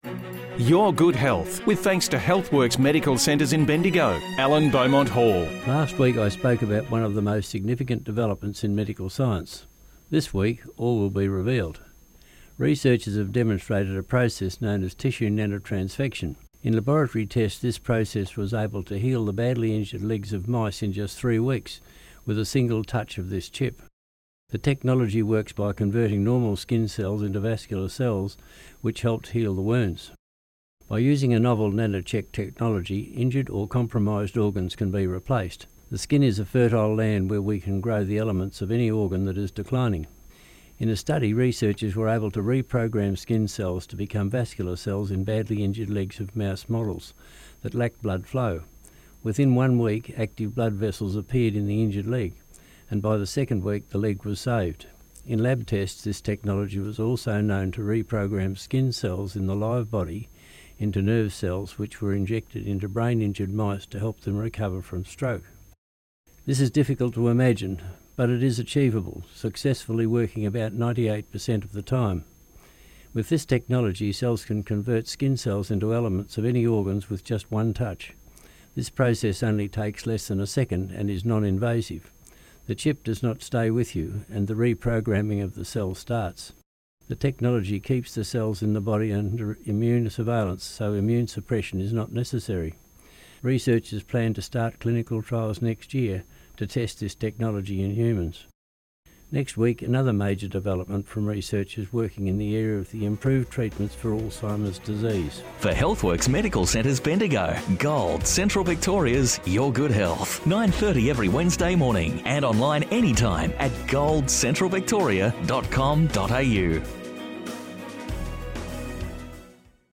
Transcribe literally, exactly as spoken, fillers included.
Your good health, with thanks to HealthWorks Medical Centres in Bendigo. Alan Beaumont Hall. Last week I spoke about one of the most significant developments in medical science. This week all will be revealed. Researchers have demonstrated a process known as tissue nanotransfection. In laboratory tests, this process was able to heal the badly injured legs of mice in just three weeks with a single touch of this chip. The technology works by converting normal skin cells into vascular cells, which helped heal the wounds. By using a novel nanocheck technology, injured or compromised organs can be replaced. The skin is a fertile land where we can grow the elements of any organ that is declining. In a study, researchers were able to reprogram skin cells to become vascular cells in badly injured legs of mouse models that lacked blood flow. Within one week, active blood vessels appeared in the injured leg, and by the second week the leg was saved. In lab tests, this technology was also known to reprogram skin cells in the live body into nerve cells which were injected into brain-injured mice to help them recover from stroke. This is difficult to imagine, but it is achievable, successfully working about ninety-eight percent of the time. With this technology, cells can convert skin cells into elements of any organs with just one touch. This process only takes less than a second and is non-invasive. The chip does not stay with you, and the reprogramming of the cell starts. The technology keeps the cells in the body under immune surveillance, so immune suppression is not necessary. Researchers plan to start clinical trials next year to test this technology in humans. Next week, another major development from researchers working in the area of the improved treatments for Alzheimer's disease. For HealthWorks Medical Centres Bendigo, Gold, Central Victoria's Your Good Health. nine thirty every Wednesday morning and online anytime at gold central victoria dot com dot a u.